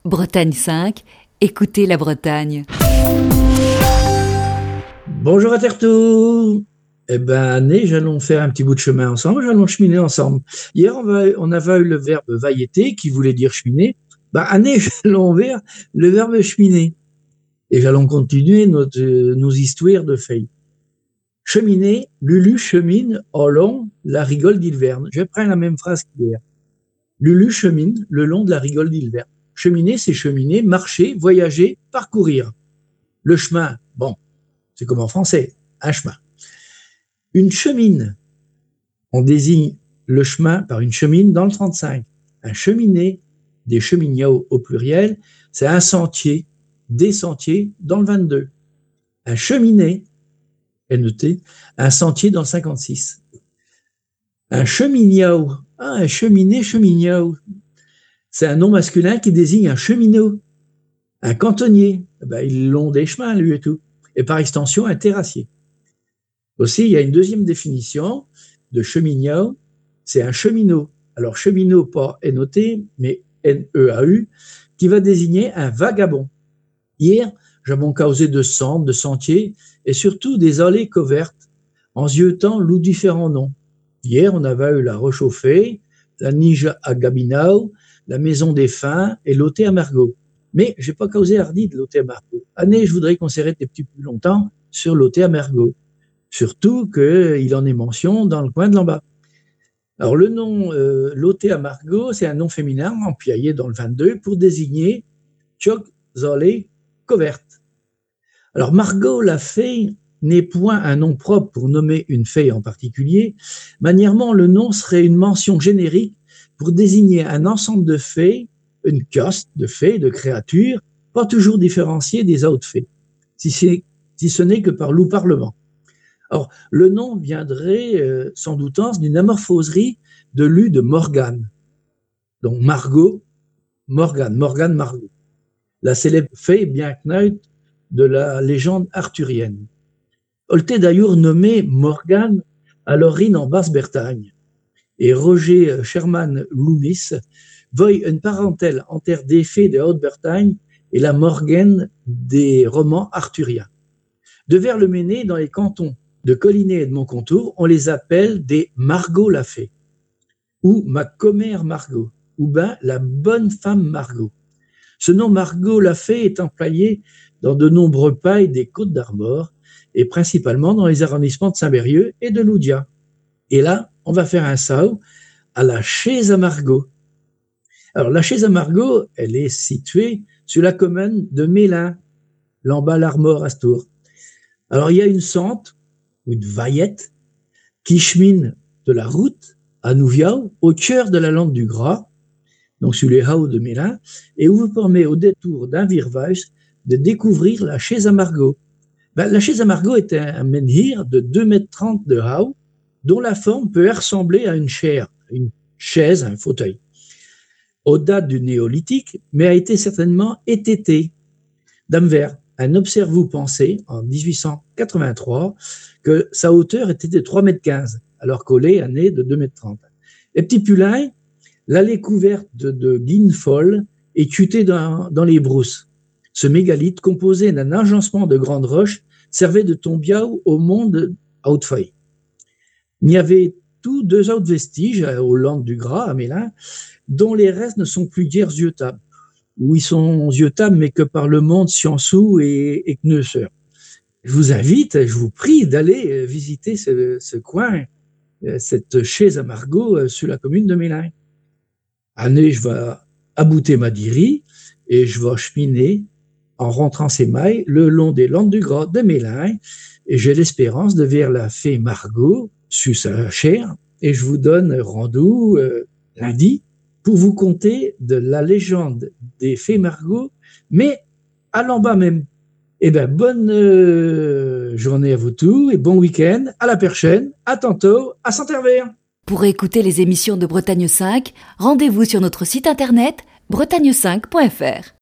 Bretagne 5, écoutez la Bretagne. Bonjour à Terre-Tout. Neige, allons faire un petit bout de chemin ensemble, allons cheminer ensemble. Hier, on avait eu le verbe vailleter qui voulait dire cheminer. Neige, allons vers le verbe cheminer. Et allons continuer nos histoires de feuilles. Cheminer, Lulu chemine au long la rigole d'Hilverne. Je prends la même phrase qu'hier. Lulu chemine le long de la rigole d'Hilverne. Cheminer, c'est cheminer, marcher, voyager, parcourir. Le chemin, bon, c'est comme en français, un chemin. Une chemine, on désigne le chemin par une chemine dans le 35. Un cheminée, des cheminots au pluriel, c'est un sentier, des sentiers dans le 22. Un cheminé, NET, un sentier dans le 56. Un cheminot, un cheminé, cheminot, c'est un nom masculin qui désigne un cheminot. Un cantonnier, ils l'ont des chemins, lui et tout. Et par extension, un terrassier. Aussi, il y a une deuxième définition de cheminot, c'est un cheminot. Alors, cheminot, pas N-O-T, mais N-E-A-U, qui va désigner un vagabond. Hier, j'avais causé de centres, de sentiers, et surtout des allées couvertes, en ziotant l'ou différents noms. Hier, on avait eu la Rechauffée, la Nige à Gabinau, la Maison des Fins et l'Hôtel à Margot. Mais je n'ai pas causé hardi de l'Hôtel à Margot. Année, je voudrais qu'on s'arrête un petit peu plus longtemps sur l'Hôtel à Margot. Surtout qu'il en est mention dans le coin de l'en bas. Alors, le nom l'Hôtel à Margot, c'est un nom féminin employé dans le 22 pour désigner Tchoc Zolé Coverte. Alors, Margot la fée n'est point un nom propre pour nommer une fée en particulier. Manièrement, le nom serait une mention générique pour désigner un ensemble de fées, une caste de fées, de créatures, pas toujours différenciées des autres fées, si ce n'est que par louparlement. Or, le nom viendrait sans doute d'une amorphoserie de l'U de Morgane. Donc, Margot, Morgane, Margot. La célèbre fée bien connue de la légende arthurienne. Olté d'ailleurs nommé Morgane à l'origine en Basse-Bretagne. Et Roger Sherman Loomis voit une parentèle en terre des fées de Haute-Bretagne et la Morgane des romans arthuriens. De Vers-le-Méné, dans les cantons de Collinet et de Montcontour, on les appelle des Margot la fée, ou ma commère Margot, ou bien la bonne femme Margot. Ce nom Margot la fée est employé dans de nombreux pailles des Côtes d'Armor, et principalement dans les arrondissements de Saint-Bérieux et de Loudia. Et là, on va faire un saut à la Chaise à Margot. Alors, la Chaise à Margot, elle est située sur la commune de Mélin, l'Ambal-Armor Astour. Alors, il y a une sente, ou une vaillette, qui chemine de la route à Nouviao, au cœur de la lande du Gras, donc sur les hauts de Mélin, et où vous permet au détour d'un virage de découvrir la Chaise à Margot. La Chaise à Margot est un menhir de 2,30 m de haut, dont la forme peut ressembler à une chaise, un fauteuil. Au date du néolithique, mais a été certainement étété. Damvers, un observou pensait, en 1883, que sa hauteur était de 3,15 m, alors qu'au lait, elle est de 2,30 m. Et petit Pulin, l'allée couverte de guines folles est tutée dans les brousses. Ce mégalithe, composé d'un agencement de grandes roches, servait de tombiao au monde à Hautefeuille. Il y avait tous deux autres vestiges aux Landes du Gras, à Mélin, dont les restes ne sont plus guère ziotables, ou ils sont ziotables, mais que par le monde Sciençou et Kneuser. Je vous invite, je vous prie d'aller visiter ce coin, cette Chaise à Margot sur la commune de Mélin. Année, je vais abouter ma diri et je vais cheminer en rentrant ses mailles le long des Landes du Gras de Mélin, et j'ai l'espérance de voir la fée Margot sur sa chair, et je vous donne rendez-vous lundi pour vous conter de la légende des fées Margot, mais à l'en bas même. Bonne journée à vous tous et bon week-end, à la prochaine, à tantôt, à Saint-Herbert. Pour écouter les émissions de Bretagne 5, rendez-vous sur notre site internet bretagne5.fr.